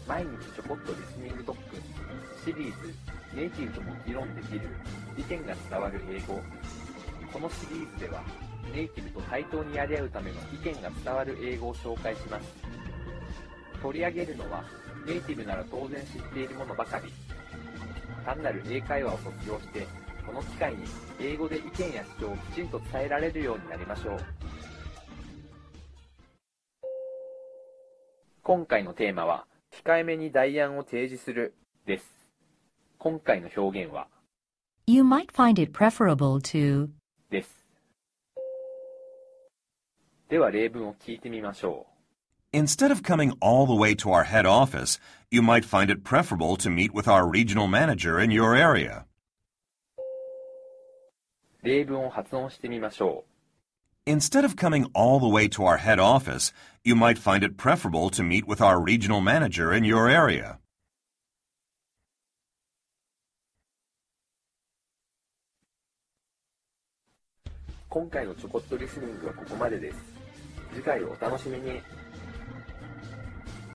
毎日ちょこっとリスニング特訓シリーズ、ネイティブとも議論できる意見が伝わる英語。このシリーズではネイティブと対等にやり合うための意見が伝わる英語を紹介します。取り上げるのはネイティブなら当然知っているものばかり。単なる英会話を卒業してこの機会に英語で意見や主張をきちんと伝えられるようになりましょう。今回のテーマは控えめに代案を提示するです。今回の表現は You might find it preferable to です。では例文を聞いてみましょう。 Instead of coming all the way to our head office, you might find it preferable to meet with our regional manager in your area. 例文を発音してみましょう。 Instead of coming all the way to our head office, you might find it preferable to meet with our regional manager in your area. 今回のちょこっとリスニングはここまでです。次回をお楽しみに。